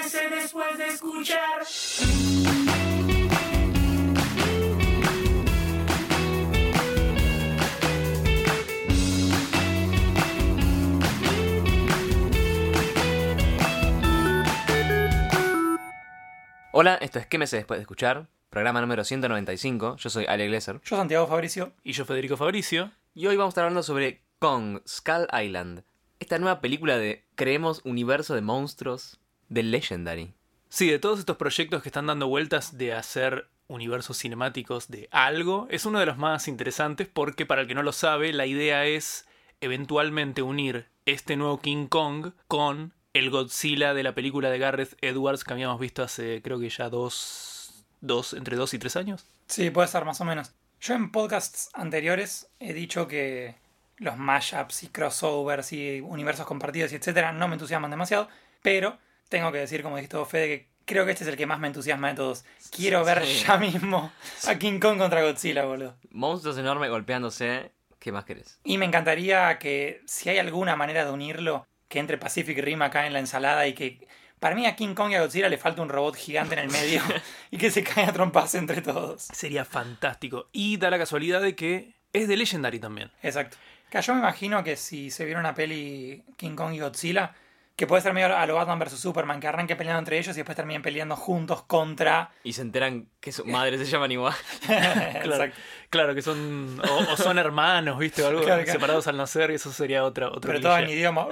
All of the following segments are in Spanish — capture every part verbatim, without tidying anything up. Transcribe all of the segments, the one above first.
Quémese después de escuchar. Hola, esto es Quémese después de escuchar, programa número ciento noventa y cinco. Yo soy Ale Glesser. Yo Santiago Fabricio. Y yo Federico Fabricio. Y hoy vamos a estar hablando sobre Kong, Skull Island. Esta nueva película de, creemos, universo de monstruos de Legendary. Sí, de todos estos proyectos que están dando vueltas de hacer universos cinemáticos de algo, es uno de los más interesantes porque, para el que no lo sabe, la idea es eventualmente unir este nuevo King Kong con el Godzilla de la película de Gareth Edwards que habíamos visto hace, creo que ya dos, dos entre dos y tres años. Sí, puede ser más o menos. Yo en podcasts anteriores he dicho que los mashups y crossovers y universos compartidos y etcétera no me entusiasman demasiado, pero tengo que decir, como dijiste vos, Fede, que creo que este es el que más me entusiasma de todos. Quiero ver Sí. ya mismo a King Kong contra Godzilla, boludo. Monstruos enormes golpeándose. ¿Qué más querés? Y me encantaría que, si hay alguna manera de unirlo, que entre Pacific Rim acá en la ensalada y que... Para mí a King Kong y a Godzilla le falta un robot gigante en el medio y que se caiga a trompas entre todos. Sería fantástico. Y da la casualidad de que es de Legendary también. Exacto. Que yo me imagino que si se viera una peli King Kong y Godzilla, que puede ser medio a lo Batman versus Superman, que arranquen peleando entre ellos y después terminen peleando juntos contra... Y se enteran que sus madres se llaman igual. Claro, Exacto. claro que son o, o son hermanos, ¿viste? O algo Claro, claro. separados al nacer, eso sería otra otro Pero todo en cliché. idioma...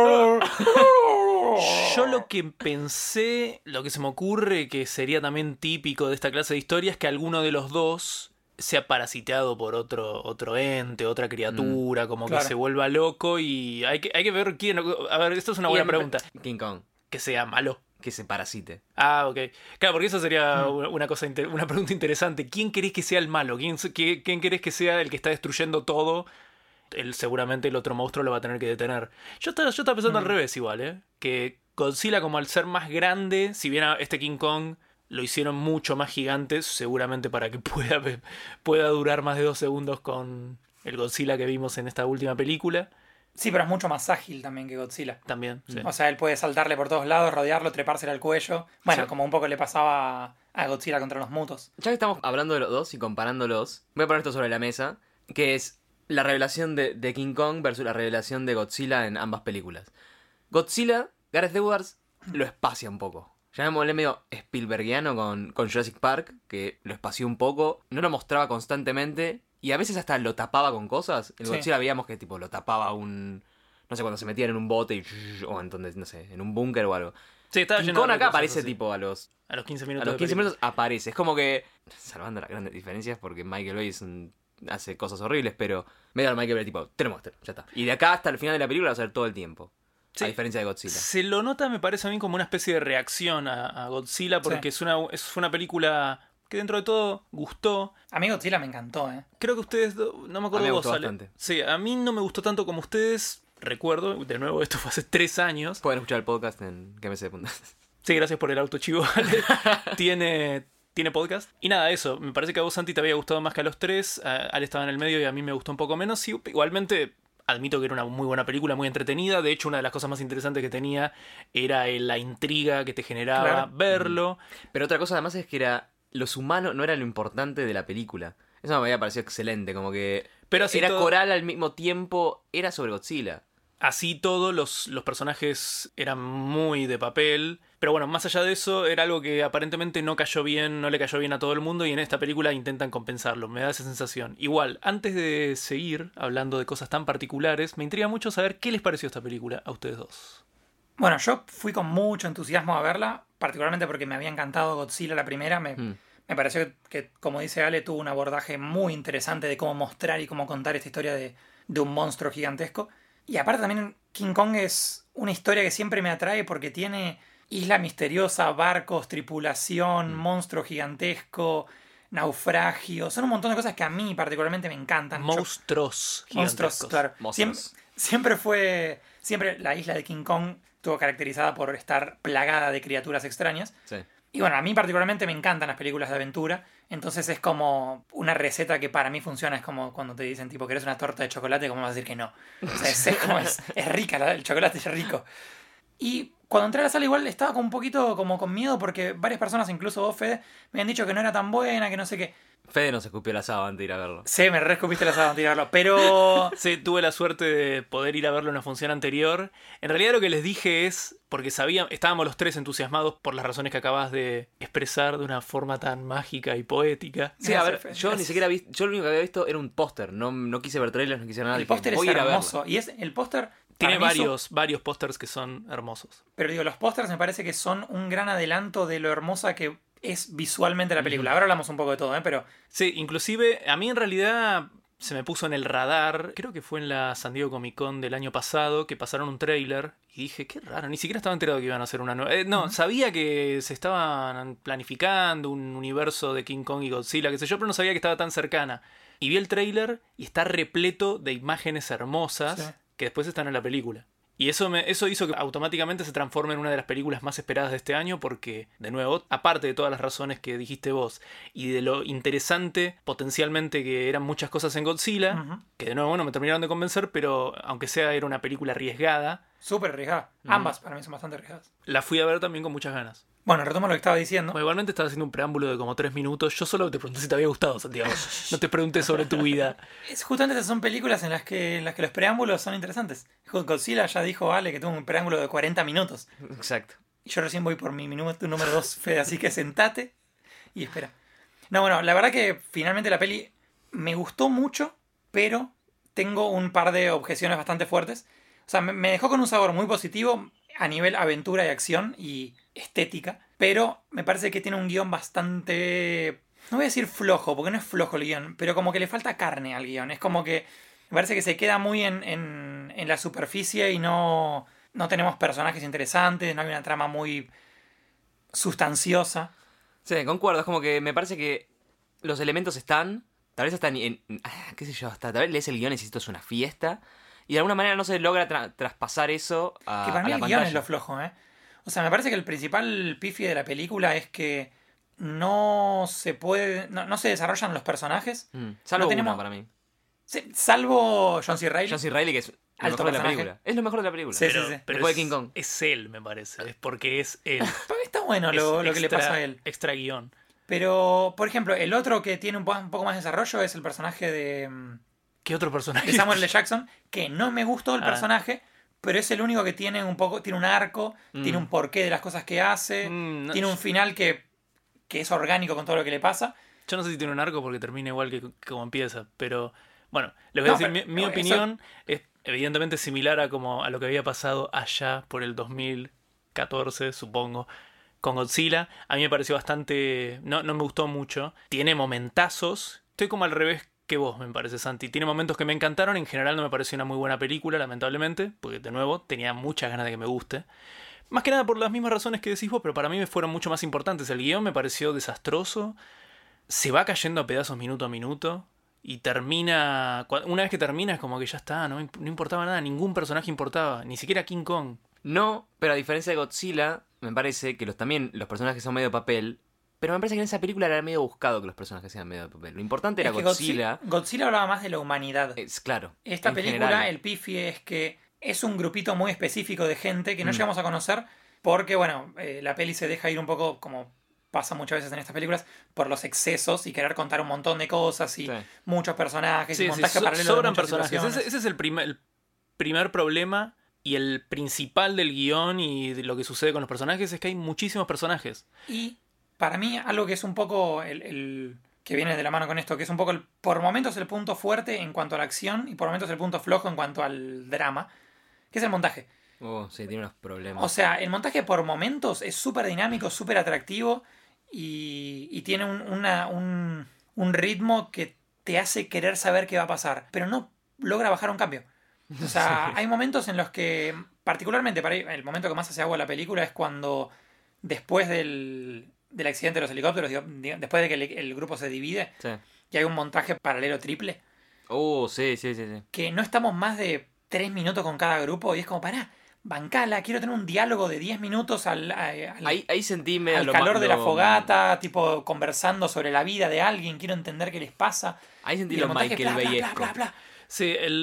Yo lo que pensé, lo que se me ocurre que sería también típico de esta clase de historia es que alguno de los dos sea parasiteado por otro otro ente, otra criatura, mm, como claro. que se vuelva loco y hay que, hay que ver quién... A ver, esto es una buena Y- pregunta. King Kong, Que sea malo. que se parasite. Ah, ok. Claro, porque eso sería Mm. una cosa inter- una pregunta interesante. ¿Quién querés que sea el malo? ¿Quién, qué- quién querés que sea el que está destruyendo todo? Él, seguramente el otro monstruo lo va a tener que detener. Yo estaba, yo estaba pensando Mm. al revés igual, ¿eh? Que Godzilla, como al ser más grande, si bien a este King Kong lo hicieron mucho más gigante, seguramente para que pueda, pueda durar más de dos segundos con el Godzilla que vimos en esta última película. Sí, pero es mucho más ágil también que Godzilla. También, sí. O sea, él puede saltarle por todos lados, rodearlo, trepársele al cuello. Bueno, Sí. como un poco le pasaba a Godzilla contra los mutos. Ya que estamos hablando de los dos y comparándolos, voy a poner esto sobre la mesa, que es la revelación de, de King Kong versus la revelación de Godzilla en ambas películas. Godzilla, Gareth Edwards lo espacia un poco. Llamémosle medio Spielbergiano con, con Jurassic Park, que lo espació un poco, no lo mostraba constantemente y a veces hasta lo tapaba con cosas. En Sí. Godzilla veíamos que tipo lo tapaba un... No sé, cuando se metían en un bote y... O entonces, no sé, en un búnker o algo. Sí, estaba King lleno Kong de acá recursos, aparece así. tipo a los... A los quince A minutos. los de quince película. minutos aparece. Es como que... Salvando las grandes diferencias porque Michael Bay es un- hace cosas horribles, pero... Medio al Michael Bay tipo... Te lo muestro, ya está. Y de acá hasta el final de la película va a ser todo el tiempo. Sí. A diferencia de Godzilla. Se lo nota, me parece a mí, como una especie de reacción a, a Godzilla, porque Sí. es una es una película que dentro de todo gustó. A mí Godzilla me encantó, ¿eh? Creo que ustedes, do- no me acuerdo A mí me vos, gustó Ale. bastante. Sí, a mí no me gustó tanto como ustedes. Recuerdo, de nuevo, esto fue hace tres años. Pueden escuchar el podcast en Q M C punto net. Sí, gracias por el autochivo, Ale. tiene, tiene podcast. Y nada, eso. Me parece que a vos, Santi, te había gustado más que a los tres. A- Ale estaba en el medio y a mí me gustó un poco menos. Y igualmente... Admito que era una muy buena película, muy entretenida. De hecho, una de las cosas más interesantes que tenía era eh, la intriga que te generaba Claro. verlo. Pero otra cosa además es que era... Los humanos no era lo importante de la película. Eso me había parecido excelente. Como que... Pero así era todo- coral al mismo tiempo. Era sobre Godzilla. Así todo, los, los personajes eran muy de papel. Pero bueno, más allá de eso, era algo que aparentemente no cayó bien, no le cayó bien a todo el mundo. Y en esta película intentan compensarlo. Me da esa sensación. Igual, antes de seguir hablando de cosas tan particulares, me intriga mucho saber qué les pareció esta película a ustedes dos. Bueno, yo fui con mucho entusiasmo a verla, particularmente porque me había encantado Godzilla la primera. Me, Mm. me pareció que, que, como dice Ale, tuvo un abordaje muy interesante de cómo mostrar y cómo contar esta historia de, de un monstruo gigantesco. Y aparte también King Kong es una historia que siempre me atrae porque tiene isla misteriosa, barcos, tripulación, Mm. monstruo gigantesco, naufragio. Son un montón de cosas que a mí particularmente me encantan. Yo- Monstruos Monstruos, gigantescos. claro. Monstruos. Siem- siempre fue. Siempre la isla de King Kong estuvo caracterizada por estar plagada de criaturas extrañas. Sí. Y bueno, a mí particularmente me encantan las películas de aventura. Entonces es como una receta que para mí funciona. Es como cuando te dicen, tipo, ¿querés una torta de chocolate? ¿Cómo vas a decir que no? O sea, es, es como es, es rica, la- el chocolate es rico. Y cuando entré a la sala igual estaba con un poquito como con miedo porque varias personas, incluso vos, Fede, me han dicho que no era tan buena, que no sé qué. Fede nos escupió el asado antes de ir a verlo. Sí, me re escupiste la sala antes de verlo, pero... Sí, tuve la suerte de poder ir a verlo en una función anterior. En realidad lo que les dije es, porque sabía, estábamos los tres entusiasmados por las razones que acabas de expresar de una forma tan mágica y poética. Sí, a ver, Gracias, Fede, yo gracias. ni siquiera vi, yo lo único que había visto era un póster, no, no quise ver trailers, no quise ver nada. El dije, póster es voy a ir a verlo. hermoso. Y es el póster... Tiene para mí es un- varios, varios pósters que son hermosos. Pero digo, los pósters me parece que son un gran adelanto de lo hermosa que es visualmente la película. Ahora hablamos un poco de todo, ¿eh? Pero Sí, inclusive a mí en realidad se me puso en el radar, creo que fue en la San Diego Comic Con del año pasado, que pasaron un tráiler y dije, qué raro, ni siquiera estaba enterado que iban a hacer una nueva... eh, no, Ujú. sabía que se estaban planificando un universo de King Kong y Godzilla, qué sé yo, pero no sabía que estaba tan cercana. Y vi el tráiler y está repleto de imágenes hermosas Sí. que después están en la película. Y eso, me, eso hizo que automáticamente se transforme en una de las películas más esperadas de este año porque, de nuevo, aparte de todas las razones que dijiste vos y de lo interesante potencialmente que eran muchas cosas en Godzilla, ujú, que de nuevo no me terminaron de convencer, pero aunque sea era una película arriesgada, súper arriesgada. Ambas para mí son bastante arriesgadas. la fui a ver también con muchas ganas. Bueno, retomo lo que estaba diciendo. Bueno, igualmente estaba haciendo un preámbulo de como tres minutos. Yo solo te pregunté si te había gustado, Santiago. No te pregunté sobre tu vida. Es justamente esas son películas en las que, en las que los preámbulos son interesantes. Godzilla ya dijo Ale que tuvo un preámbulo de cuarenta minutos. Exacto. Y yo recién voy por mi minuto número dos, Fede, así que sentate y espera. No, bueno, la verdad que finalmente la peli me gustó mucho, pero tengo un par de objeciones bastante fuertes. O sea, me, me dejó con un sabor muy positivo a nivel aventura y acción y estética, pero me parece que tiene un guión bastante... No voy a decir flojo, porque no es flojo el guión, pero como que le falta carne al guión. Es como que me parece que se queda muy en, en, en la superficie y no, no tenemos personajes interesantes, no hay una trama muy sustanciosa. Sí, concuerdo, es como que me parece que los elementos están, tal vez hasta en, en- ah, qué sé yo, hasta tal vez lees el guión y necesito es una fiesta, y de alguna manera no se logra tra- traspasar eso a, Que para a mí la el guión pantalla. es lo flojo, ¿eh? O sea, me parece que el principal pifie de la película es que no se puede. No, no se desarrollan los personajes. Mm, salvo no tenemos- uno para mí. Sí, salvo John C. Reilly. John C. Reilly, que es lo Alto mejor de la personaje. película. Es lo mejor de la película. Sí, Pero, sí, sí. pero Después es, de King Kong. es él, me parece. Es porque es él. Para mí está bueno lo, Es lo que le extra- pasa a él. Extra guión. Pero, por ejemplo, el otro que tiene un, po- un poco más de desarrollo es el personaje de, mm, ¿Qué otro personaje? de Samuel L. Jackson, que no me gustó el Ah. personaje, pero es el único que tiene un poco, tiene un arco, Mm. tiene un porqué de las cosas que hace, Mm, no, tiene un final que, que es orgánico con todo lo que le pasa. Yo no sé si tiene un arco porque termina igual que, que como empieza, pero bueno, les voy a No, decir, pero- mi, mi eso- opinión es evidentemente similar a como a lo que había pasado allá por el dos mil catorce, supongo, con Godzilla. A mí me pareció bastante, no, no me gustó mucho. Tiene momentazos. Estoy como al revés que vos, me parece, Santi. Tiene momentos que me encantaron, en general no me pareció una muy buena película, lamentablemente, porque de nuevo tenía muchas ganas de que me guste. Más que nada por las mismas razones que decís vos, pero para mí me fueron mucho más importantes. El guión me pareció desastroso. Se va cayendo a pedazos minuto a minuto. Y termina... cua- Una vez que termina es como que ya está, no, imp- no importaba nada, ningún personaje importaba, ni siquiera King Kong. No, pero a diferencia de Godzilla, me parece que los también los personajes son medio papel. Pero me parece que en esa película era medio buscado que los personajes sean medio de papel. Lo importante era Es que Godzilla. Godzilla, Godzilla hablaba más de la humanidad. Es claro. Esta en película, general. el pifie es que es un grupito muy específico de gente que no Mm. llegamos a conocer porque, bueno, eh, la peli se deja ir un poco, como pasa muchas veces en estas películas, por los excesos y querer contar un montón de cosas y Sí. muchos personajes y Sí, sí, montaje so- paralelo de sobran muchas personajes. situaciones. Ese, ese es el primer, el primer problema y el principal del guión y de lo que sucede con los personajes es que hay muchísimos personajes. Y para mí, algo que es un poco el, el- que viene de la mano con esto, que es un poco el, por momentos el punto fuerte en cuanto a la acción y por momentos el punto flojo en cuanto al drama, que es el montaje. Oh, sí, tiene unos problemas. O sea, el montaje por momentos es súper dinámico, súper atractivo y, y tiene un, una- un, un ritmo que te hace querer saber qué va a pasar, pero no logra bajar un cambio. O sea, hay momentos en los que, particularmente para el momento que más hace agua la película es cuando después del, del accidente de los helicópteros, digo, digo, después de que el, el grupo se divide Sí. y hay un montaje paralelo triple, Oh, sí, sí, sí, sí. que no estamos más de tres minutos con cada grupo y es como, pará, bancala, quiero tener un diálogo de diez minutos al, a- al, Ahí, ahí sentí medio al lo calor ma- de la lo- fogata, tipo conversando sobre la vida de alguien, quiero entender qué les pasa. Ahí sentí Y el lo montaje, Michael bla, bla, bla, Bayesco. bla, bla. Sí, el,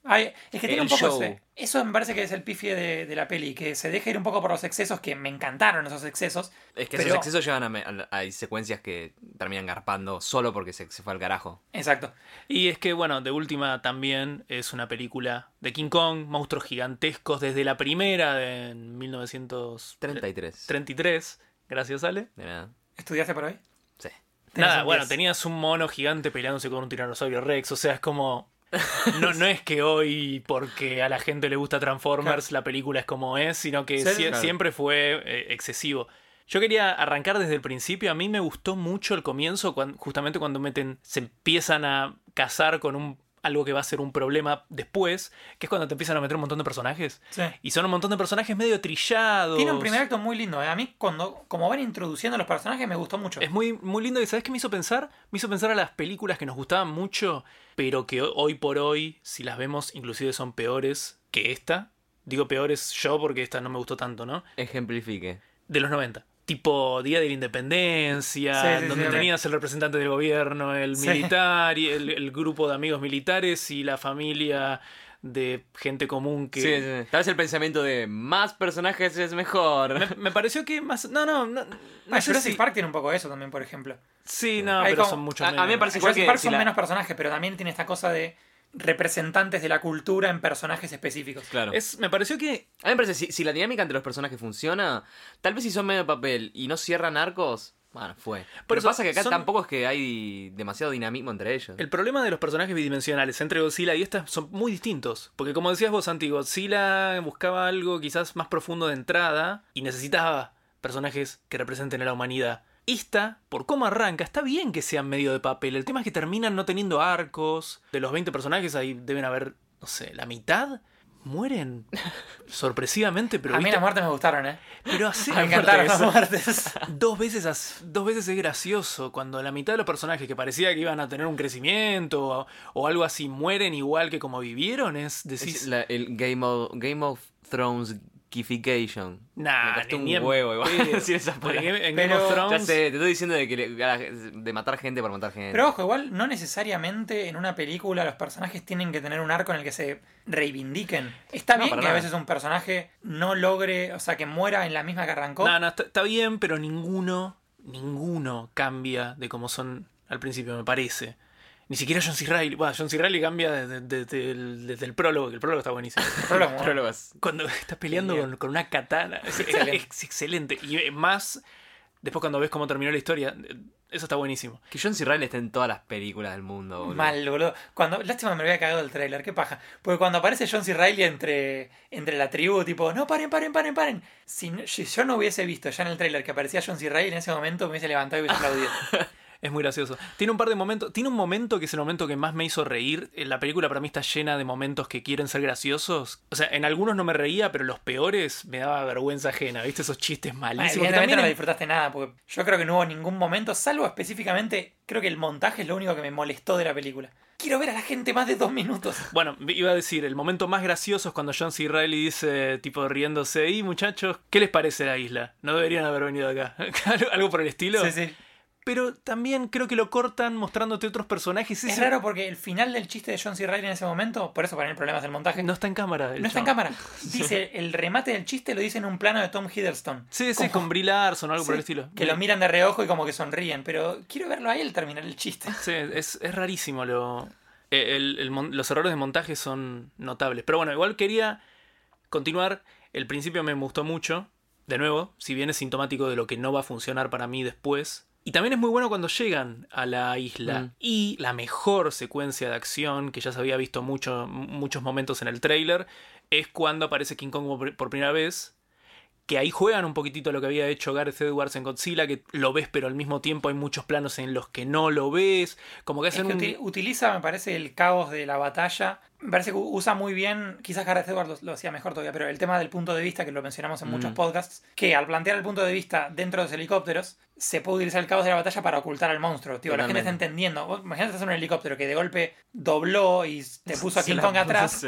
Ay, es que tiene El un poco show. ese- eso me parece que es el pifie de, de la peli, que se deja ir un poco por los excesos, que me encantaron esos excesos. Es que pero- esos excesos llevan a, me- a- Hay secuencias que terminan garpando solo porque se, se fue al carajo. Exacto. Y es que, bueno, de última también es una película de King Kong, monstruos gigantescos desde la primera de mil novecientos treinta y tres. treinta y tres. Gracias, Ale. De nada. ¿Estudiaste por ahí? Sí. Tenés Nada, un bueno, diez. tenías un mono gigante peleándose con un tiranosaurio Rex. O sea, es como. No, no es que hoy, porque a la gente le gusta Transformers, la película es como es, sino que Sí, sie- claro. siempre fue eh, excesivo. Yo quería arrancar desde el principio. A mí me gustó mucho el comienzo, cuan- justamente cuando meten, se empiezan a casar con un algo que va a ser un problema después, que es cuando te empiezan a meter un montón de personajes. Sí. Y son un montón de personajes medio trillados. Tiene un primer acto muy lindo. ¿eh? A mí, cuando como van introduciendo los personajes, me gustó mucho. Es muy, muy lindo. ¿Y sabes qué me hizo pensar? Me hizo pensar a las películas que nos gustaban mucho, pero que hoy por hoy, si las vemos, inclusive son peores que esta. Digo peores yo porque esta no me gustó tanto, ¿no? Ejemplifique. De los noventa. Tipo Día de la Independencia, Sí, sí, donde sí, tenías el representante del gobierno, el Sí. militar, y el, el grupo de amigos militares y la familia de gente común que... Sí, sí, sí. Tal vez el pensamiento de más personajes es mejor. Me, me pareció que más... No, no, no, no Ah, sé Jurassic si- Park tiene un poco de eso también, por ejemplo. Sí, no, Hay pero como- son muchos a- a mí menos. me parece En igual Jurassic que Park si son la- menos personajes, pero también tiene esta cosa de representantes de la cultura en personajes específicos. Claro. Es, me pareció que... A mí me parece, si, si la dinámica entre los personajes funciona, tal vez si son medio de papel y no cierran arcos, bueno, fue. Pero eso pasa que acá son- tampoco es que hay demasiado dinamismo entre ellos. El problema de los personajes bidimensionales entre Godzilla y esta son muy distintos. Porque como decías vos, Santi, Godzilla buscaba algo quizás más profundo de entrada y necesitaba personajes que representen a la humanidad. Esta, por cómo arranca, está bien que sean medio de papel. El tema es que terminan no teniendo arcos. De los veinte personajes ahí deben haber, no sé, la mitad mueren sorpresivamente, pero a mí ¿viste? las muertes me gustaron, ¿eh? Pero así Me encantaron las muertes. muertes. Dos veces, as- dos veces es gracioso cuando la mitad de los personajes que parecía que iban a tener un crecimiento o, o algo así mueren igual que como vivieron. Es decir, Es la- el Game of, Game of Thrones gification. nah, Me costó ni un en huevo igual pedo. decir esa Porque palabra. en Game Pero- of Ya Thrones sé, te estoy diciendo de, que le- a la- de matar gente por matar gente. Pero ojo, igual no necesariamente en una película los personajes tienen que tener un arco en el que se reivindiquen. Está No, bien para que a nada. veces un personaje no logre, o sea, que muera en la misma que arrancó. no, no, está, está bien, pero ninguno, ninguno cambia de como son al principio, me parece. Ni siquiera John C. Reilly. Bueno, John C. Reilly cambia desde, desde el, desde el prólogo, que el prólogo está buenísimo. Prólogo, ¿no? Prólogos. Cuando estás peleando Genial. con, con una katana. Es, es- Excelente. es excelente. Y eh, más, después cuando ves cómo terminó la historia, eh, eso está buenísimo. Que John C. Reilly está en todas las películas del mundo, boludo. Mal, boludo. Cuando, lástima me había cagado el tráiler, qué paja. Porque cuando aparece John C. Reilly entre, entre la tribu, tipo, no, paren, paren, paren, paren. Si, no- si yo no hubiese visto ya en el tráiler que aparecía John C. Reilly, en ese momento me hubiese levantado y hubiese aplaudido. Es muy gracioso. Tiene un par de momentos. Tiene un momento que es el momento que más me hizo reír. Eh, La película para mí está llena de momentos que quieren ser graciosos. O sea, en algunos no me reía, pero los peores me daba vergüenza ajena. ¿Viste? Esos chistes Ah, malísimos. que evidentemente también no la en- disfrutaste nada, porque yo creo que no hubo ningún momento, salvo específicamente, creo que el montaje es lo único que me molestó de la película. Quiero ver a la gente más de dos minutos. Bueno, iba a decir, el momento más gracioso es cuando John C. Reilly dice, tipo riéndose, y muchachos, ¿qué les parece la isla? No deberían haber venido acá. Algo- Algo por el estilo. Sí, sí. Pero también creo que lo cortan mostrándote otros personajes. Es Ese- raro porque el final del chiste de John C. Reilly en ese momento, por eso para mí el problema es el montaje, No está en cámara. el no está en chabón. cámara. Dice, el remate del chiste lo dice en un plano de Tom Hiddleston. Sí, sí, Como- con Brie Larson o algo por el Sí, estilo. que lo miran de reojo y como que sonríen, pero quiero verlo a él terminar el chiste. Sí, es, es rarísimo lo. eh, el- el mon- los errores de montaje son notables. Pero bueno, igual quería continuar. El principio me gustó mucho. De nuevo, si bien es sintomático de lo que no va a funcionar para mí después. Y también es muy bueno cuando llegan a la isla. Mm. Y la mejor secuencia de acción, que ya se había visto mucho, muchos momentos en el tráiler, es cuando aparece King Kong por, por primera vez. Que ahí juegan un poquitito lo que había hecho Gareth Edwards en Godzilla, que lo ves pero al mismo tiempo hay muchos planos en los que no lo ves. Como que Es que hacen un... uti- utiliza, me parece, el caos de la batalla. Me parece que usa muy bien, quizás Gareth Edwards lo, lo hacía mejor todavía, pero el tema del punto de vista, que lo mencionamos en Mm. muchos podcasts, que al plantear el punto de vista dentro de los helicópteros, se puede utilizar el caos de la batalla para ocultar al monstruo. Tío, la gente está Totalmente. entendiendo. Vos imagínate que estás en un helicóptero que de golpe dobló y te puso a Sí, King la Kong puso, atrás. sí.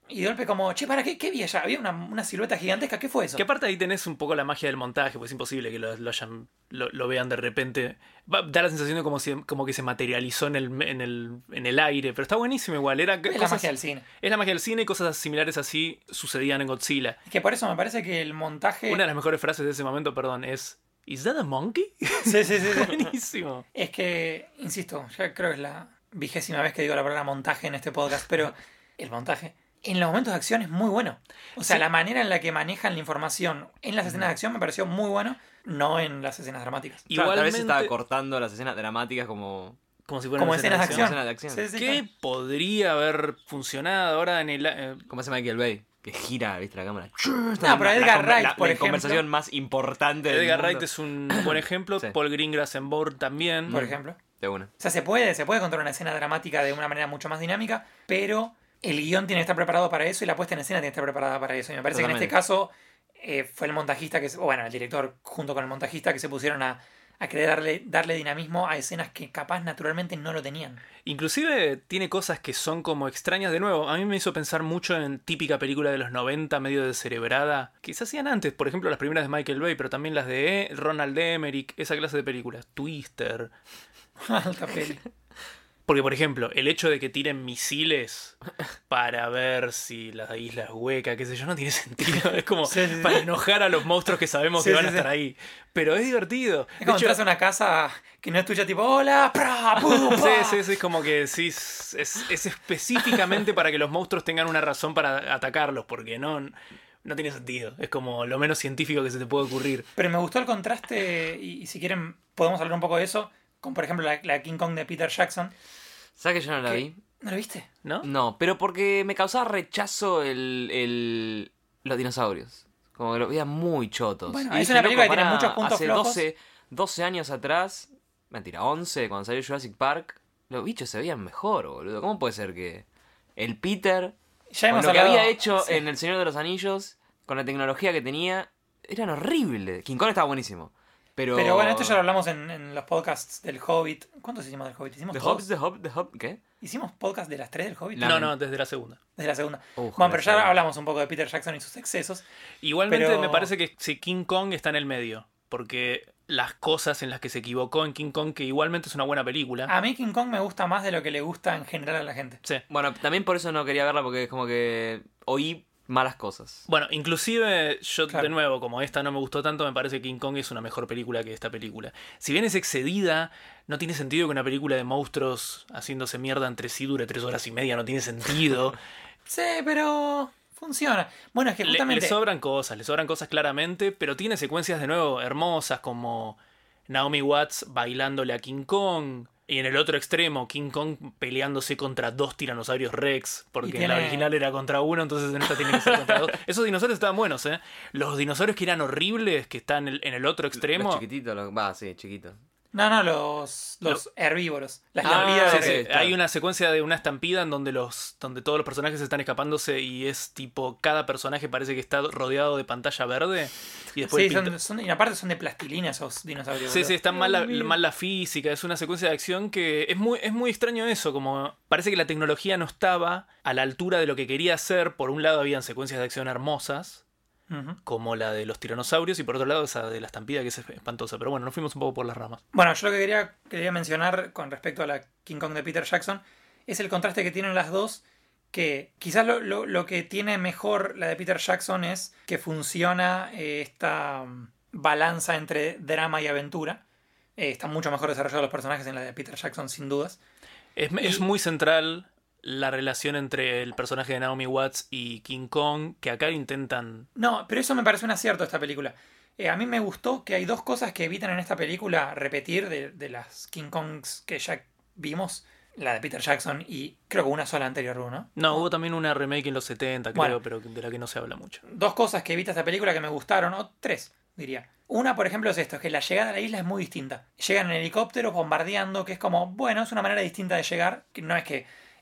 Y de golpe como, che, ¿para qué, qué vi allá? Había una, una silueta gigantesca, ¿qué fue eso? Que aparte ahí tenés un poco la magia del montaje, pues es imposible que lo, lo, hayan, lo, lo vean de repente. Va, da la sensación de como, si, como que se materializó en el, en, el, en el aire, pero está buenísimo igual. Era Es cosas, la magia del cine. Es la magia del cine y cosas similares así sucedían en Godzilla. Es que por eso me parece que el montaje... Una de las mejores frases de ese momento, perdón, es ¿Is that a monkey? Sí, sí, sí, sí. Buenísimo. Es que, insisto, ya creo que es la vigésima vez que digo la palabra montaje en este podcast, pero el montaje en los momentos de acción es muy bueno. O sea, Sí. la manera en la que manejan la información en las escenas de acción me pareció muy bueno, no en las escenas dramáticas. Claro, tal vez Igualmente, estaba cortando las escenas dramáticas como... como si fueran Como escenas de Como acción. escenas de acción. Sí, sí, que claro. podría haber funcionado ahora en el... eh, Como hace Michael Bay, que gira, viste, la cámara. No, pero Edgar Wright, la, por la ejemplo. conversación más importante del Edgar mundo. Wright es un buen ejemplo, Sí. Paul Greengrass en Bourne también. Por ejemplo. De una. O sea, se puede, se puede contar una escena dramática de una manera mucho más dinámica, pero el guión tiene que estar preparado para eso y la puesta en escena tiene que estar preparada para eso. Y me parece que en este caso eh, fue el montajista, que se- o bueno, el director junto con el montajista que se pusieron a, a querer darle, darle dinamismo a escenas que capaz naturalmente no lo tenían. Inclusive tiene cosas que son como extrañas. De nuevo, a mí me hizo pensar mucho en típica película de los noventa, medio descerebrada, que se hacían antes, por ejemplo las primeras de Michael Bay, pero también las de eh, Ronald Emmerich, esa clase de películas, Twister. Alta peli. Porque, por ejemplo, el hecho de que tiren misiles para ver si la isla es hueca, qué sé yo, no tiene sentido. Es como Sí, sí, sí. para enojar a los monstruos que sabemos Sí, que van sí, a estar sí. ahí. Pero es divertido. Es De como hecho, entras a una casa que no es tuya, tipo, hola, pra, pum, sí, pa. sí, sí, es como que sí, es, es, es específicamente para que los monstruos tengan una razón para atacarlos, porque no, no tiene sentido. Es como lo menos científico que se te puede ocurrir. Pero me gustó el contraste, y, y si quieren podemos hablar un poco de eso, con por ejemplo la, la King Kong de Peter Jackson. ¿Sabes que yo no la ¿Qué? vi? ¿No lo viste? ¿No? No, pero porque me causaba rechazo el, el los dinosaurios. Como que los veía muy chotos. Bueno, Y es dije, una película loco, que tiene pará, muchos puntos hace flojos. doce, doce años atrás, mentira, once, cuando salió Jurassic Park, los bichos se veían mejor, boludo. ¿Cómo puede ser que el Peter, Ya con hemos lo que hablado- había hecho sí. en El Señor de los Anillos, con la tecnología que tenía, eran horribles? King Kong estaba buenísimo. Pero, Pero bueno, esto ya lo hablamos en, en los podcasts del Hobbit. ¿Cuántos hicimos del Hobbit? ¿Hicimos ¿The todos? Hobbit, The Hobbit, The Hobbit? ¿Qué? ¿Hicimos podcast de las tres del Hobbit? La- No, no, desde la segunda. Desde la segunda. Uf, bueno, pero ya gracias. hablamos un poco de Peter Jackson y sus excesos. Igualmente Pero- me parece que si King Kong está en el medio, porque las cosas en las que se equivocó en King Kong, que igualmente es una buena película. A mí King Kong me gusta más de lo que le gusta en general a la gente. Sí. Bueno, también por eso no quería verla, porque es como que oí malas cosas. Bueno, inclusive yo Claro. de nuevo, como esta no me gustó tanto, me parece que King Kong es una mejor película que esta película. Si bien es excedida, no tiene sentido que una película de monstruos haciéndose mierda entre sí dure tres horas y media, no tiene sentido. Sí, pero funciona. Bueno, es que le, justamente... le sobran cosas, le sobran cosas claramente, pero tiene secuencias de nuevo hermosas como Naomi Watts bailándole a King Kong. Y en el otro extremo, King Kong peleándose contra dos tiranosaurios Rex, porque Y en la tiene- original era contra uno, entonces en esta tiene que ser contra dos. Esos dinosaurios estaban buenos, ¿eh? Los dinosaurios que eran horribles, que están en el, en el otro extremo. Los chiquititos, los- va, sí, chiquitos. No, no, los, los herbívoros. Las Ah, labridas sí, de- sí. Eh, claro. Hay una secuencia de una estampida en donde los donde todos los personajes están escapándose y es tipo cada personaje parece que está rodeado de pantalla verde y después Sí, el pinta- son, son- y aparte son de plastilina esos dinosaurios. Sí, boludo. sí, está mal la, mal la física, es una secuencia de acción que es muy, es muy extraño eso, como parece que la tecnología no estaba a la altura de lo que quería hacer. Por un lado habían secuencias de acción hermosas, Ujú. como la de los tiranosaurios, y por otro lado esa de la estampida que es espantosa, pero bueno, nos fuimos un poco por las ramas. Bueno, yo lo que quería, quería mencionar con respecto a la King Kong de Peter Jackson es el contraste que tienen las dos, que quizás lo, lo- lo que tiene mejor la de Peter Jackson es que funciona eh, esta mm, balanza entre drama y aventura. Eh, están mucho mejor desarrollados los personajes en la de Peter Jackson, sin dudas. Es, Y- es muy central la relación entre el personaje de Naomi Watts y King Kong, que acá intentan... No, pero eso me parece un acierto esta película. Eh, a mí me gustó que hay dos cosas que evitan en esta película repetir de, de las King Kongs que ya vimos. La de Peter Jackson y creo que una sola anterior, ¿no? No, hubo también una remake en los setenta, creo, Bueno. pero de la que no se habla mucho. Dos cosas que evita esta película que me gustaron, o tres, diría. Una, por ejemplo, es esto, es que la llegada a la isla es muy distinta. Llegan en helicóptero bombardeando, que es como, bueno, es una manera distinta de llegar, que no es que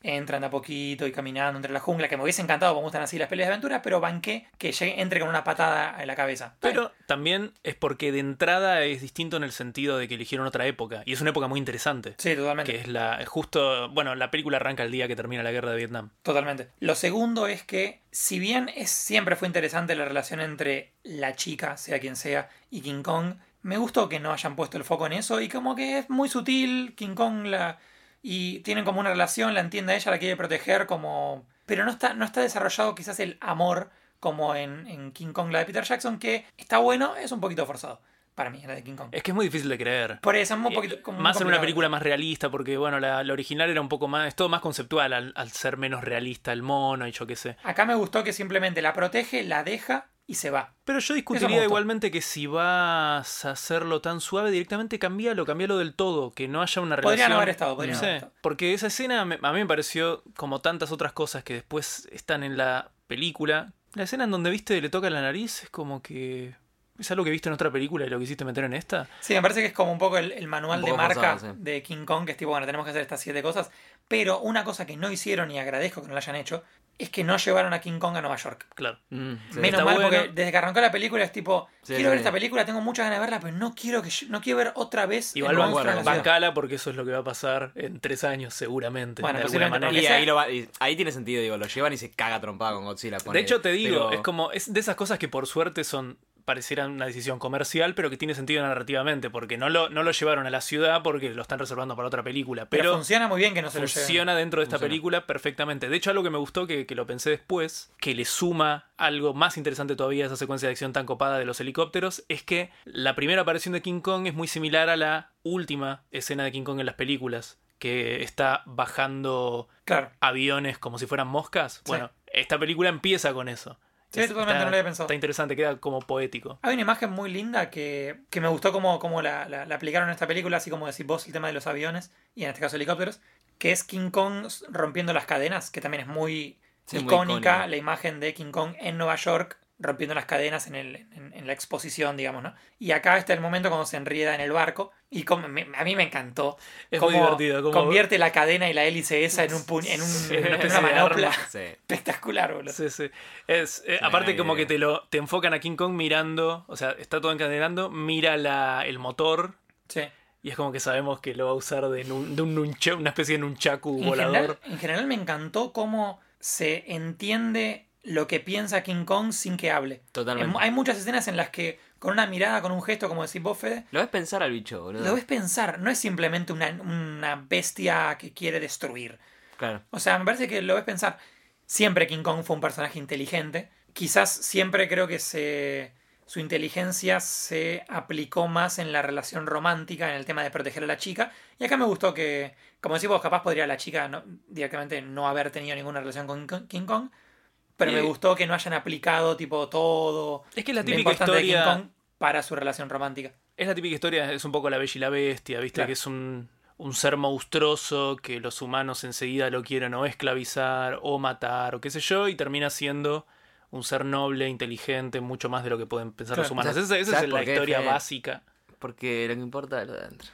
entran de a poquito y caminando entre la jungla, que me hubiese encantado, porque me gustan así las peleas de aventuras, pero banqué que llegue, entre con una patada en la cabeza. Pero también es porque de entrada es distinto en el sentido de que eligieron otra época. Y es una época muy interesante. Sí, totalmente. Que es la justo, bueno, la película arranca el día que termina la guerra de Vietnam. Totalmente. Lo segundo es que, si bien es, siempre fue interesante la relación entre la chica, sea quien sea, y King Kong, me gustó que no hayan puesto el foco en eso y como que es muy sutil. King Kong la... y tienen como una relación, la entiende a ella, la quiere proteger como... Pero no está, no está desarrollado quizás el amor como en, en King Kong, la de Peter Jackson, que está bueno, es un poquito forzado. Para mí, la de King Kong. Es que es muy difícil de creer. Por eso, es un poquito... Como más muy en una complicado. película más realista, porque bueno, la, la original era un poco más... Es todo más conceptual al, al ser menos realista el mono y yo qué sé. Acá me gustó que simplemente la protege, la deja y se va. Pero yo Eso me discutiría gustó. igualmente que si vas a hacerlo tan suave, directamente cambialo, cambialo del todo, que no haya una relación. Podrían haber estado, podrían No sé, haber estado. porque esa escena me- a mí me pareció como tantas otras cosas que después están en la película. La escena en donde viste le toca la nariz es como que es algo que viste en otra película y lo quisiste meter en esta. Sí, me parece que es como un poco el, el manual Un de poco marca forzado, sí. de King Kong, que es tipo, bueno, tenemos que hacer estas siete cosas. Pero una cosa que no hicieron y agradezco que no lo hayan hecho, es que no llevaron a King Kong a Nueva York. Claro. Mm, sí. Menos Está mal, bueno. porque desde que arrancó la película es tipo, Sí, quiero ver sí. esta película, tengo muchas ganas de verla, pero no quiero que no quiero ver otra vez Igual el van, monstruo en la bueno, ciudad. bancala porque eso es lo que va a pasar en tres años seguramente. Bueno, de alguna posiblemente, manera. porque Y sea- ahí, lo va- y ahí tiene sentido, digo, lo llevan y se caga trompada con Godzilla. De ponele. hecho, te digo, Pero- es como, es de esas cosas que por suerte son, parecieran una decisión comercial, pero que tiene sentido narrativamente, porque no lo, no lo llevaron a la ciudad porque lo están reservando para otra película. Pero, Pero, funciona muy bien que no se lo lleven. funciona dentro de esta Funciona. película perfectamente. De hecho, algo que me gustó, que, que lo pensé después, que le suma algo más interesante todavía a esa secuencia de acción tan copada de los helicópteros, es que la primera aparición de King Kong es muy similar a la última escena de King Kong en las películas, que está bajando Claro. aviones como si fueran moscas. Bueno, esta película empieza con eso. Sí, Es- totalmente, no lo había pensado. Está interesante, queda como poético. Hay una imagen muy linda que, que me gustó cómo, cómo la, la- la aplicaron en esta película, así como decís vos, el tema de los aviones, y en este caso helicópteros, que es King Kong rompiendo las cadenas, que también es muy, Sí, muy icónica, icónica. la imagen de King Kong en Nueva York rompiendo las cadenas en, el, en, en la exposición, digamos, ¿no? Y acá está el momento cuando se enrieda en el barco, y como, me- a mí me encantó Es cómo muy divertido. Como... convierte la cadena y la hélice esa en, un puñ- en, un- Sí, en una una, especie de manopla. arma. Sí. Espectacular, boludo. Sí, sí. Es, eh, Una aparte gran como idea. que te lo te enfocan a King Kong mirando, o sea, está todo encadenando, mira la, el motor Sí. y es como que sabemos que lo va a usar de, nun- de un nuncha- una especie de nunchaku En volador. general, en general me encantó cómo se entiende lo que piensa King Kong sin que hable. Totalmente. En- hay muchas escenas en las que con una mirada, con un gesto, como decís vos, Fede, Lo ves pensar al bicho, boludo. lo ves pensar. No es simplemente una, una bestia que quiere destruir. Claro. O sea, me parece que lo ves pensar. Siempre King Kong fue un personaje inteligente. Quizás siempre creo que se, su inteligencia se aplicó más en la relación romántica, en el tema de proteger a la chica. Y acá me gustó que, como decís vos, capaz podría la chica no- directamente no haber tenido ninguna relación con King- King Kong. Pero Y- me gustó que no hayan aplicado tipo todo Es que es la lo típica importante de King historia, Kong para su relación romántica. es la típica historia, es un poco la bella y la bestia, ¿viste? Claro. Que es un, un ser monstruoso que los humanos enseguida lo quieren o esclavizar o matar o qué sé yo, y termina siendo un ser noble, inteligente, mucho más de lo que pueden pensar Claro. los humanos. ¿Sabes- Esa, esa sabes es la por qué, historia Fede? básica. Porque lo que importa es lo de adentro.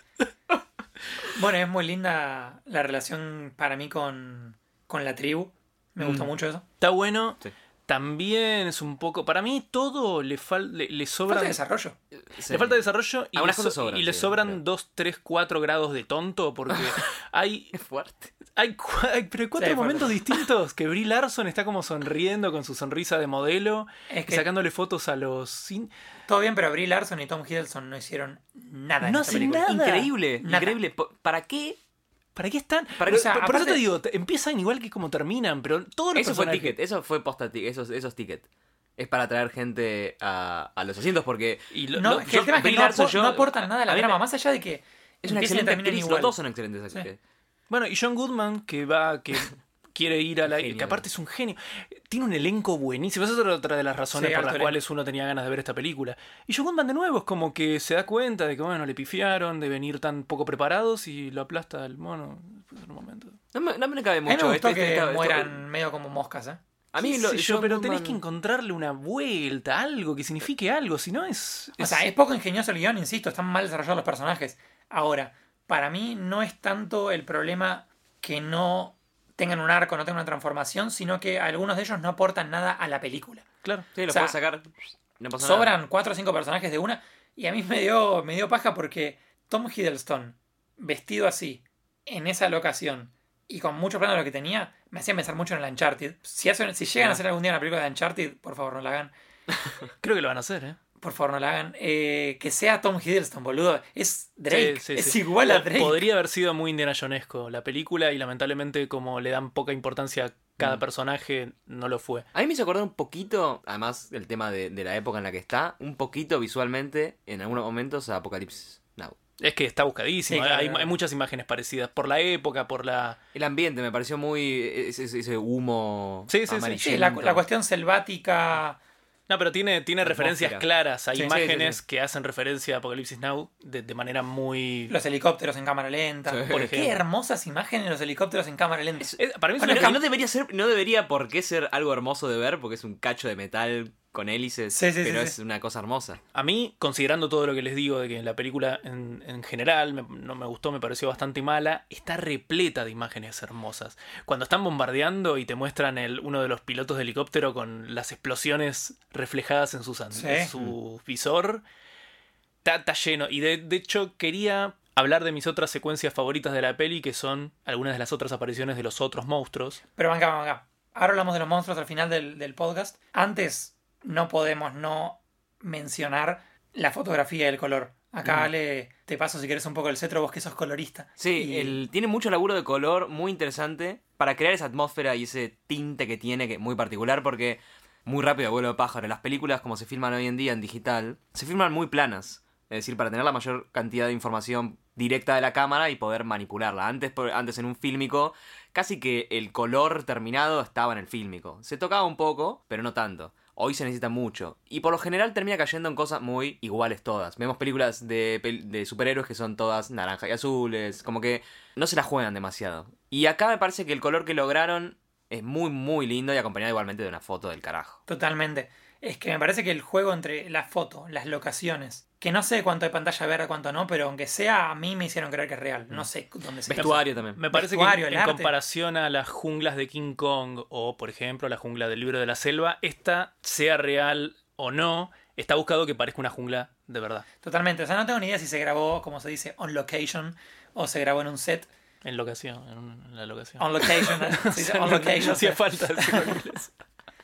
Bueno, es muy linda la relación para mí con, con la tribu. Me gustó Mm. mucho eso. Está bueno. Sí. También es un poco. Para mí, todo le, fal, le, le sobra. Falta de desarrollo. Sí. Le falta desarrollo y, le, Algunas so- cosas sobran, y le sí, sobran creo. dos, tres, cuatro grados de tonto porque hay, Es fuerte. hay, cua- hay- pero hay cuatro Sí, momentos fuerte. distintos que Brie Larson está como sonriendo con su sonrisa de modelo Es y que sacándole fotos a los... sin- todo bien, pero Brie Larson y Tom Hiddleston no hicieron nada en No esta hacen película. nada. Increíble, Nada. increíble. Po- ¿Para qué? ¿Para qué están? Para- Pero- o sea, por, por eso aparte- te digo, te- empiezan igual que como terminan, pero todos los Eso fue personajes... ticket, eso fue posta ticket, esos, esos tickets. Es para traer gente a, a los asientos porque Y lo- No, lo- es que yo- el tema es que Brie no, Larson, apor- yo- no aportan nada a la a mí trama, me- más allá de que es una empiecen y excelente terminen actriz, igual. los dos son excelentes actrices. Bueno, y John Goodman, que va, que quiere ir a la... Genio. que aparte es un genio. Tiene un elenco buenísimo. Esa es otra de las razones Sí, por alto las elenco. cuales uno tenía ganas de ver esta película. Y John Goodman de nuevo es como que se da cuenta de que, bueno, le pifiaron, de venir tan poco preparados y lo aplasta el mono después de un momento. No me, no me cabe A mí mucho. me gustó este- que este- esto- mueran medio como moscas, ¿eh? A mí Qué lo, sé yo, John pero Goodman- tenés que encontrarle una vuelta, algo que signifique algo, si no es... O sea, es poco ingenioso el guión, insisto, están mal desarrollados los personajes. Ahora, para mí no es tanto el problema que no tengan un arco, no tengan una transformación, sino que algunos de ellos no aportan nada a la película. Claro. Sí, lo O sea, puedes sacar. No pasa Sobran nada. cuatro o cinco personajes de una. Y a mí me dio, me dio paja porque Tom Hiddleston, vestido así, en esa locación, y con mucho plano de lo que tenía, me hacía pensar mucho en el Uncharted. Si, hacen, si llegan a hacer algún día una película de Uncharted, por favor no la hagan. Creo que lo van a hacer, ¿eh? Por favor no la hagan. Eh, que sea Tom Hiddleston, boludo. Es Drake. Sí, sí, es sí. igual a Po- Drake. Podría haber sido muy Indiana Jonesco la película y lamentablemente como le dan poca importancia a cada Mm. personaje, no lo fue. A mí me hizo acordar un poquito, además del tema de, de la época en la que está, un poquito visualmente, en algunos momentos, a Apocalypse Now. Es que está buscadísimo, Sí, claro, hay, claro. hay muchas imágenes parecidas por la época, por la... El ambiente me pareció muy. Ese, ese- ese humo. Sí, sí, sí. amarillento. Sí, la, la cuestión selvática. No, pero tiene, tiene referencias Atmósfera. claras, hay Sí, sí, imágenes sí, sí. que hacen referencia a Apocalipsis Now de, de manera muy... Los helicópteros en cámara lenta. Sí. Por Qué ejemplo. hermosas imágenes los helicópteros en cámara lenta. Eh, para mí es Bueno, una Pero cam- no debería ser, no debería por qué ser algo hermoso de ver, porque es un cacho de metal con hélices, Sí, sí, pero sí, es sí. una cosa hermosa. A mí, considerando todo lo que les digo de que la película en, en general me- no me gustó, me pareció bastante mala, está repleta de imágenes hermosas. Cuando están bombardeando y te muestran el, uno de los pilotos de helicóptero con las explosiones reflejadas en, sus an- Sí. en su visor, está, está lleno. Y de, de hecho quería hablar de mis otras secuencias favoritas de la peli, que son algunas de las otras apariciones de los otros monstruos. Pero venga, venga. Ahora hablamos de los monstruos al final del, del podcast. Antes no podemos no mencionar la fotografía y el color. Acá, Mm. Ale, te paso si quieres un poco el cetro, vos que sos colorista. Sí, Y- el, tiene mucho laburo de color, muy interesante, para crear esa atmósfera y ese tinte que tiene, que es muy particular, porque muy rápido, vuelo de pájaro. Las películas, como se filman hoy en día en digital, se filman muy planas. Es decir, para tener la mayor cantidad de información directa de la cámara y poder manipularla. Antes, por- antes en un fílmico, casi que el color terminado estaba en el fílmico. Se tocaba un poco, pero no tanto. Hoy se necesita mucho. Y por lo general termina cayendo en cosas muy iguales todas. Vemos películas de, pel- de superhéroes que son todas naranja y azules. Como que no se la juegan demasiado. Y acá me parece que el color que lograron es muy, muy lindo y acompañado igualmente de una foto del carajo. Totalmente. Es que me parece que el juego entre la foto, las locaciones, que no sé cuánto de pantalla verde, cuánto no, pero aunque sea, a mí me hicieron creer que es real. No sé dónde se Vestuario también. Me parece Vestuario, que en, el en arte. comparación a las junglas de King Kong o, por ejemplo, la jungla del libro de la selva, esta, sea real o no, está buscado que parezca una jungla de verdad. Totalmente. O sea, no tengo ni idea si se grabó, como se dice, on location o se grabó en un set. En locación, en, un- en la locación. On location. se O dice sea, on no, location. no hacía sí. falta decirlo en inglés.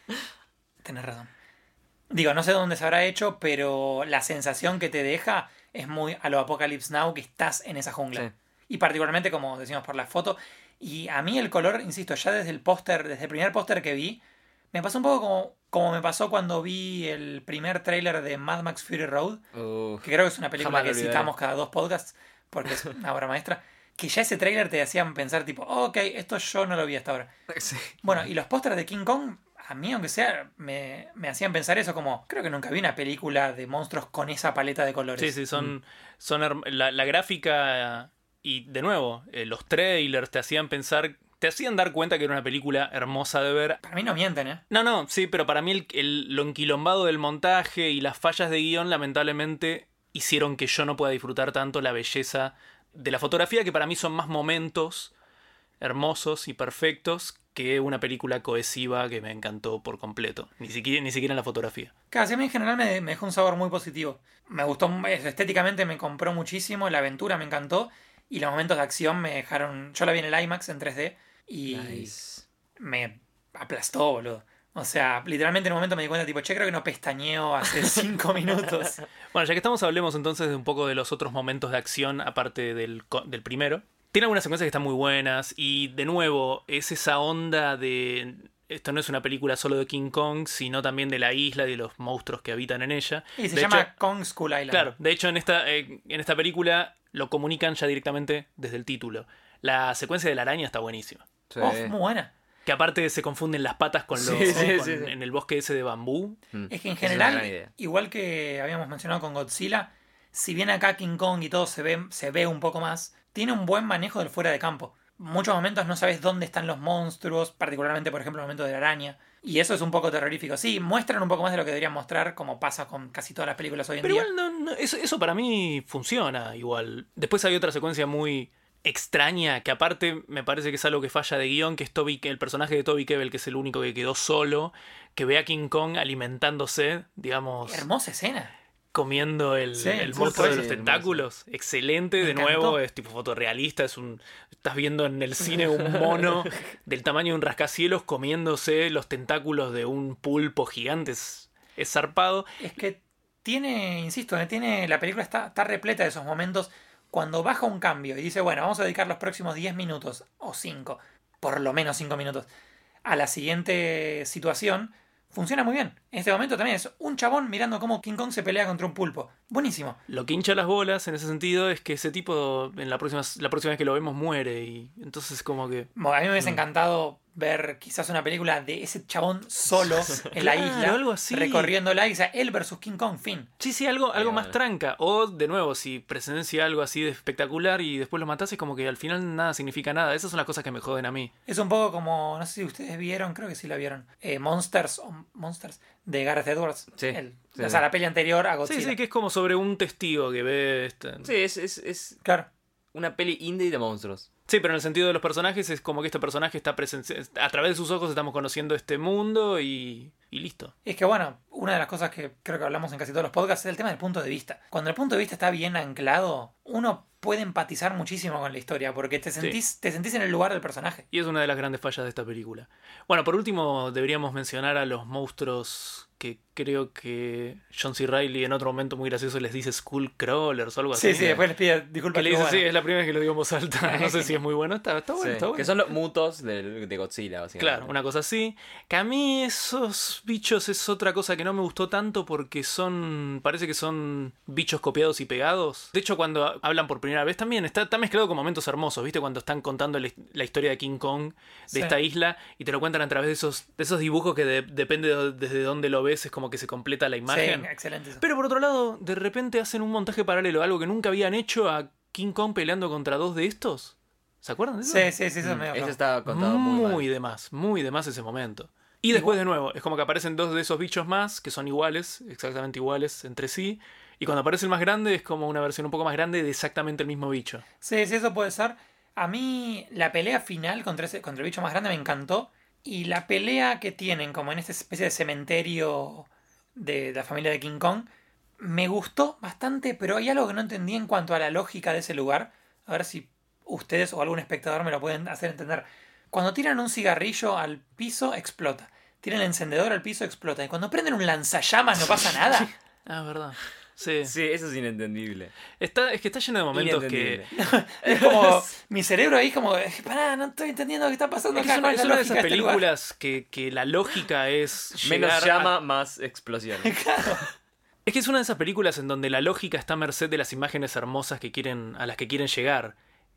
Tenés razón. Digo, no sé dónde se habrá hecho, pero la sensación que te deja es muy a lo Apocalypse Now, que estás en esa jungla. Sí. Y particularmente, como decimos, por la foto. Y a mí el color, insisto, ya desde el póster, desde el primer póster que vi, me pasó un poco como, como me pasó cuando vi el primer tráiler de Mad Max Fury Road, Uf. que creo que es una película Jamás lo que olvidaré. citamos cada dos podcasts, porque es una obra maestra. Que ya ese tráiler te hacían pensar tipo, oh, ok, esto yo no lo vi hasta ahora. Sí. Bueno, y los pósters de King Kong, a mí, aunque sea, me, me hacían pensar eso como, creo que nunca vi una película de monstruos con esa paleta de colores. Sí, sí, son, son herm- la, la gráfica y, de nuevo, eh, los trailers te hacían pensar, te hacían dar cuenta que era una película hermosa de ver. Para mí no mienten, ¿eh? No, no, sí, pero para mí el, el- lo enquilombado del montaje y las fallas de guión lamentablemente hicieron que yo no pueda disfrutar tanto la belleza de la fotografía, que para mí son más momentos hermosos y perfectos que una película cohesiva que me encantó por completo. Ni siquiera, ni siquiera en la fotografía. Casi a mí en general me, me dejó un sabor muy positivo. Me gustó, estéticamente me compró muchísimo, la aventura me encantó y los momentos de acción me dejaron... Yo la vi en el IMAX en tres D y Nice. me aplastó, boludo. O sea, literalmente en un momento me di cuenta, tipo, che, creo que no pestañeo hace cinco minutos. Bueno, ya que estamos, hablemos entonces de un poco de los otros momentos de acción aparte del, co- del primero. Tiene algunas secuencias que están muy buenas y, de nuevo, es esa onda de... Esto no es una película solo de King Kong, sino también de la isla y de los monstruos que habitan en ella. Y se De llama hecho- Kong Skull Island. Claro, de hecho en esta, eh, en esta película lo comunican ya directamente desde el título. La secuencia de la araña está buenísima. Sí. Oh, muy buena. Que aparte se confunden las patas con los... Sí, sí, con- sí, sí. en el bosque ese de bambú. Mm. Es que en Esa es una general, gran idea. igual que habíamos mencionado con Godzilla, si bien acá King Kong y todo se ve, se ve un poco más, tiene un buen manejo del fuera de campo. Muchos momentos no sabes dónde están los monstruos, particularmente, por ejemplo, el momento de la araña. Y eso es un poco terrorífico. Sí, muestran un poco más de lo que deberían mostrar, como pasa con casi todas las películas hoy en Pero día. igual, no, no, eso, eso para mí funciona igual. Después hay otra secuencia muy extraña, que aparte me parece que es algo que falla de guión, que es Toby, el personaje de Toby Kebbell, que es el único que quedó solo, que ve a King Kong alimentándose, digamos, Hermosa escena. comiendo el, Sí, el sí, monstruo sí, de los sí, tentáculos. Excelente, Me de encantó. nuevo, es tipo fotorrealista, es un estás viendo en el cine un mono del tamaño de un rascacielos comiéndose los tentáculos de un pulpo gigante. Es, es zarpado. Es que tiene, insisto, eh, tiene, la película está, está repleta de esos momentos cuando baja un cambio y dice, bueno, vamos a dedicar los próximos diez minutos o cinco, por lo menos cinco minutos, a la siguiente situación. Funciona muy bien. En este momento también es un chabón mirando cómo King Kong se pelea contra un pulpo. Buenísimo. Lo que hincha las bolas en ese sentido es que ese tipo en la próxima, la próxima vez que lo vemos muere y entonces como que... Bueno, a mí me hubiese Mm. encantado ver quizás una película de ese chabón solo en la Claro, isla, algo así. recorriendo la isla, él versus King Kong, fin. Sí, sí, algo, algo Eh, más vale. tranca. O, de nuevo, si presencia algo así de espectacular y después lo matás, es como que al final nada significa nada. Esas son las cosas que me joden a mí. Es un poco como, no sé si ustedes vieron, creo que sí la vieron, eh, Monsters, o Monsters de Gareth Edwards. Sí, El- sí, o sea, sí. la peli anterior a Sí, Godzilla. sí, que es como sobre un testigo que ve... Este... Sí, es, es, es Claro. una peli indie de monstruos. Sí, pero en el sentido de los personajes es como que este personaje está presente... A través de sus ojos estamos conociendo este mundo y, y listo. Es que bueno, una de las cosas que creo que hablamos en casi todos los podcasts es el tema del punto de vista. Cuando el punto de vista está bien anclado, uno puede empatizar muchísimo con la historia porque te sentís, te sentís en el lugar del personaje. Y es una de las grandes fallas de esta película. Bueno, por último, deberíamos mencionar a los monstruos que creo que John C. Reilly en otro momento muy gracioso les dice Skullcrawlers o algo así. Sí, sí, después les pide disculpas. Que le dice, pero sí, bueno. es la primera vez que lo digo en voz alta. No sé si es muy bueno. Está, está bueno, Sí, está bueno. que son los mutos de, de Godzilla, básicamente. Claro, una cosa así. Que a mí esos bichos es otra cosa que no me gustó tanto porque son... Parece que son bichos copiados y pegados. De hecho, cuando hablan por primera vez también está, está mezclado con momentos hermosos, ¿viste? Cuando están contando la, la historia de King Kong, de Sí. esta isla, y te lo cuentan a través de esos, de esos dibujos que de- depende de, desde dónde lo ves, es como que se completa la imagen. Sí, excelente eso. Pero por otro lado, de repente hacen un montaje paralelo, algo que nunca habían hecho a King Kong peleando contra dos de estos. ¿Se acuerdan de eso? Sí, sí, sí, eso es Mm, medio ese flojo. está contado muy, muy mal. de más, muy de más ese momento. Y después de nuevo, es como que aparecen dos de esos bichos más, que son iguales, exactamente iguales entre sí. Y cuando aparece el más grande es como una versión un poco más grande de exactamente el mismo bicho. Sí, sí, eso puede ser. A mí la pelea final contra, ese, contra el bicho más grande me encantó. Y la pelea que tienen como en esta especie de cementerio de la familia de King Kong me gustó bastante, pero hay algo que no entendí en cuanto a la lógica de ese lugar. A ver si ustedes o algún espectador me lo pueden hacer entender. Cuando tiran un cigarrillo al piso, explota. Tiran el encendedor al piso, explota. Y cuando prenden un lanzallamas no pasa nada. Ah, verdad. Sí. Sí, eso es inentendible. Está, es que está lleno de momentos que... Inentendible. Es como mi cerebro ahí como, pará, no estoy entendiendo qué está pasando Es, que acá. es ¿Cuál una, es es la una de lógica esas de este lugar? películas que, que la lógica es Menos llegar a- llama, más explosión. Claro. Es que es una de esas películas en donde la lógica está a merced de las imágenes hermosas que quieren, a las que quieren llegar.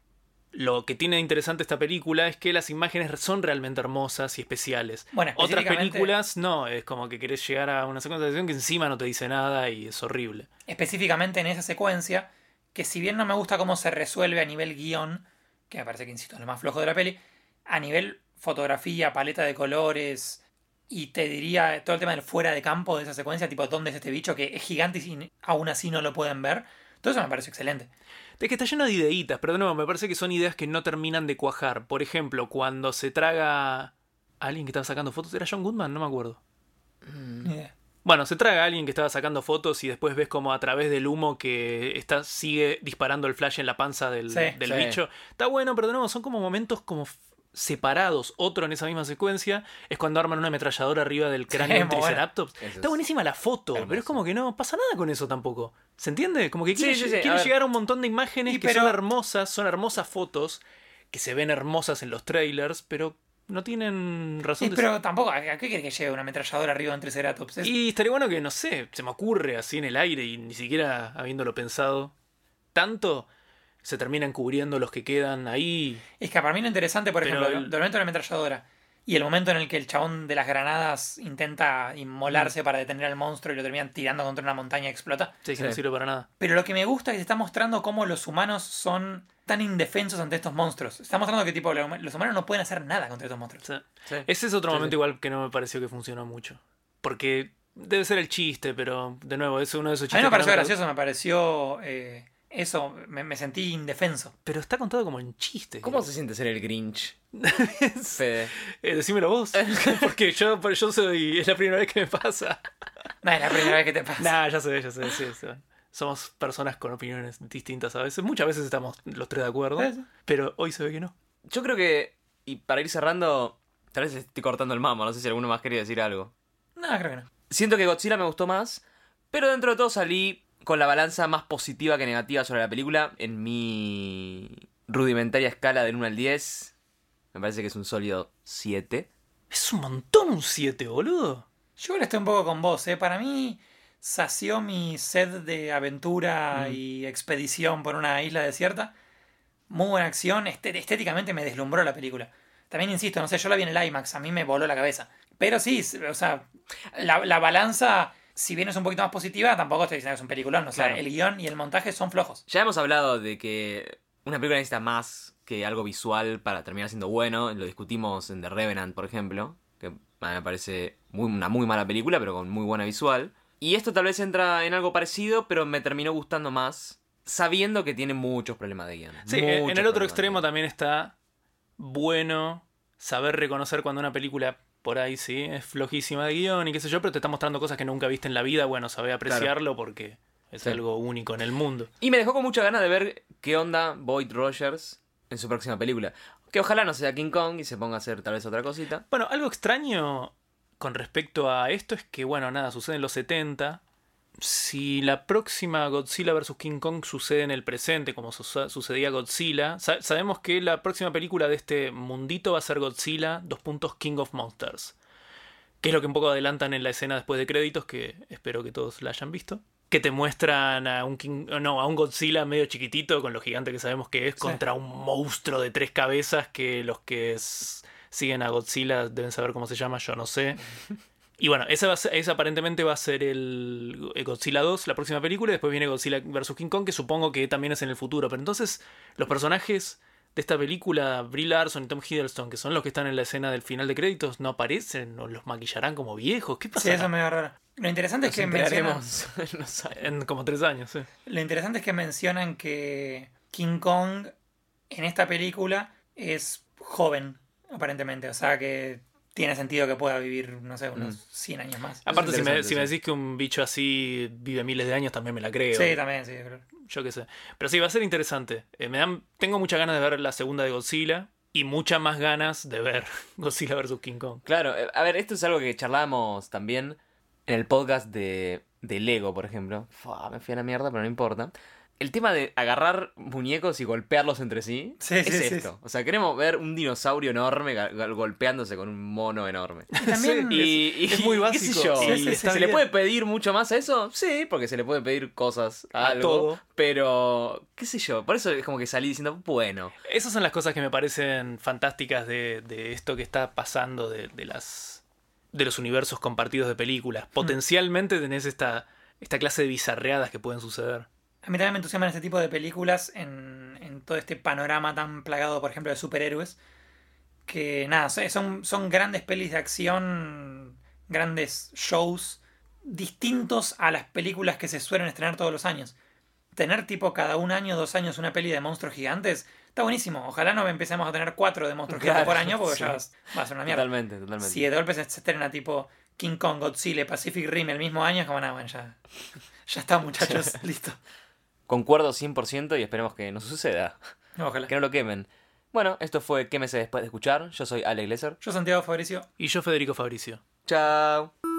Lo que tiene de interesante esta película es que las imágenes son realmente hermosas y especiales. Bueno, Otras específicamente- películas no, es como que querés llegar a una secuencia de acción que encima no te dice nada y es horrible. Específicamente en esa secuencia, que si bien no me gusta cómo se resuelve a nivel guión, que me parece que, insisto, es lo más flojo de la peli, a nivel fotografía, paleta de colores, y te diría todo el tema del fuera de campo de esa secuencia, tipo, ¿dónde es este bicho que es gigante y sin- aún así no lo pueden ver? Todo eso me parece excelente. Es que está lleno de ideitas, pero de nuevo, me parece que son ideas que no terminan de cuajar. Por ejemplo, cuando se traga a alguien que estaba sacando fotos, ¿era John Goodman? No me acuerdo. Ni idea. Bueno, se traga a alguien que estaba sacando fotos y después ves como a través del humo que está, sigue disparando el flash en la panza del, Sí, del sí. bicho. Está bueno, pero de nuevo, son como momentos como f- separados. Otro en esa misma secuencia es cuando arman una ametralladora arriba del cráneo de un muy bueno. Triceratops. Eso Está es buenísima la foto, hermoso. pero es como que no pasa nada con eso tampoco. ¿Se entiende? Como que Sí, quiere, sí, sí, a quiere ver. llegar a un montón de imágenes Y que pero- son hermosas, son hermosas fotos, que se ven hermosas en los trailers, pero no tienen razón Sí, de pero tampoco, ¿a qué quiere que lleve una ametralladora arriba de un Triceratops? Es- y estaría bueno que, no sé, se me ocurre así en el aire y ni siquiera habiéndolo pensado tanto, se terminan cubriendo los que quedan ahí. Es que para mí lo interesante, por Pero ejemplo, el- del momento de la ametralladora y el momento en el que el chabón de las granadas intenta inmolarse para detener al monstruo y lo terminan tirando contra una montaña y explota. Sí, que Sí. no sirve para nada. Pero lo que me gusta es que se está mostrando cómo los humanos son tan indefensos ante estos monstruos. Se está mostrando que tipo lo- los humanos no pueden hacer nada contra estos monstruos. O sea, Sí. ese es otro Sí, momento sí. igual que no me pareció que funcionó mucho. Porque debe ser el chiste, pero de nuevo, es uno de esos A chistes. mí me que pareció no gracioso, me pareció eh, Eso, me, me sentí indefenso. Pero está contado como en chiste. ¿Cómo creo. se siente ser el Grinch? Fede. Eh, decímelo vos. Porque yo, yo soy. Es la primera vez que me pasa. No, es la primera vez que te pasa. Nah, ya sé, ya sé, sí, sí. Somos personas con opiniones distintas a veces. Muchas veces estamos los tres de acuerdo. Sí, sí. Pero hoy se ve que no. Yo creo que, y para ir cerrando, tal vez estoy cortando el mamo, no sé si alguno más quería decir algo. No, creo que no. Siento que Godzilla me gustó más, pero dentro de todo salí con la balanza más positiva que negativa sobre la película. En mi rudimentaria escala del uno al diez, me parece que es un sólido siete. Es un montón un siete, boludo. Yo ahora estoy un poco con vos, ¿eh? Para mí sació mi sed de aventura Mm. y expedición por una isla desierta. Muy buena acción, este- estéticamente me deslumbró la película. También insisto, no sé, yo la vi en el IMAX, a mí me voló la cabeza. Pero sí, o sea, la, la balanza, si bien es un poquito más positiva, tampoco estoy diciendo que es un peliculón. O sea, Claro. el guión y el montaje son flojos. Ya hemos hablado de que una película necesita más que algo visual para terminar siendo bueno. Lo discutimos en The Revenant, por ejemplo, que a mí me parece muy, una muy mala película, pero con muy buena visual. Y esto tal vez entra en algo parecido, pero me terminó gustando más, sabiendo que tiene muchos problemas de guión. Sí, en Muchos el otro problemas de extremo guión. también está bueno saber reconocer cuando una película por ahí sí es flojísima de guión y qué sé yo, pero te está mostrando cosas que nunca viste en la vida. Bueno, sabe apreciarlo porque es Sí. algo único en el mundo. Y me dejó con mucha ganas de ver qué onda Boyd Rogers en su próxima película. Que ojalá no sea King Kong y se ponga a hacer tal vez otra cosita. Bueno, algo extraño con respecto a esto es que, bueno, nada, sucede en los setenta. Si la próxima Godzilla versus. King Kong sucede en el presente, como su- sucedía Godzilla, sa- sabemos que la próxima película de este mundito va a ser Godzilla, dos puntos King of Monsters. Que es lo que un poco adelantan en la escena después de créditos, que espero que todos la hayan visto. Que te muestran a un King, no, a un Godzilla medio chiquitito, con lo gigante que sabemos que es, Sí. contra un monstruo de tres cabezas que los que s- siguen a Godzilla deben saber cómo se llama, yo no sé. Y bueno, esa, va a ser- esa aparentemente va a ser el, el Godzilla dos, la próxima película, y después viene Godzilla versus. King Kong, que supongo que también es en el futuro. Pero entonces, los personajes de esta película, Brie Larson y Tom Hiddleston, que son los que están en la escena del final de créditos, no aparecen o los maquillarán como viejos. ¿Qué pasa? Sí, eso es medio raro. Lo interesante es Nos que mencionan, enteraremos en unos años. En como tres años, sí. lo interesante es que mencionan que King Kong en esta película es joven, aparentemente. O sea que tiene sentido que pueda vivir, no sé, unos Mm. cien años más. Aparte, si me, interesante, si me sí. decís que un bicho así vive miles de años, también me la creo. Sí, también, sí, creo. Yo qué sé. Pero sí, va a ser interesante. Eh, me dan, tengo muchas ganas de ver la segunda de Godzilla y muchas más ganas de ver Godzilla versus. King Kong. Claro, eh, a ver, esto es algo que charlábamos también en el podcast de, de Lego, por ejemplo. Fua, me fui a la mierda, pero no importa. El tema de agarrar muñecos y golpearlos entre sí, Sí, es sí, sí. esto. O sea, queremos ver un dinosaurio enorme ga- ga- golpeándose con un mono enorme. Y también Sí, Y, y- es muy qué sé básico. yo, Sí, sí, y sí, está- sí. ¿se le puede pedir mucho más a eso? Sí, porque se le puede pedir cosas a, A algo. todo. Pero, qué sé yo, por eso es como que salí diciendo, bueno. Esas son las cosas que me parecen fantásticas de, de esto que está pasando de, de las de los universos compartidos de películas. Potencialmente tenés esta, esta clase de bizarreadas que pueden suceder. A mí también me entusiasman este tipo de películas en, en todo este panorama tan plagado, por ejemplo, de superhéroes. Que nada, son, son grandes pelis de acción, grandes shows distintos a las películas que se suelen estrenar todos los años. Tener tipo cada un año, dos años una peli de monstruos gigantes está buenísimo. Ojalá no empecemos a tener cuatro de monstruos gigantes Claro, por año porque sí. ya va a ser una mierda. Totalmente, totalmente. Si de golpe se estrena tipo King Kong, Godzilla, Pacific Rim el mismo año, es como nada, bueno, ya, ya está, muchachos, listo. Concuerdo cien por ciento y esperemos que no suceda. Ojalá. Que no lo quemen. Bueno, esto fue Quémese después de escuchar. Yo soy Alex Lesser. Yo, Santiago Fabricio. Y yo, Federico Fabricio. Chao.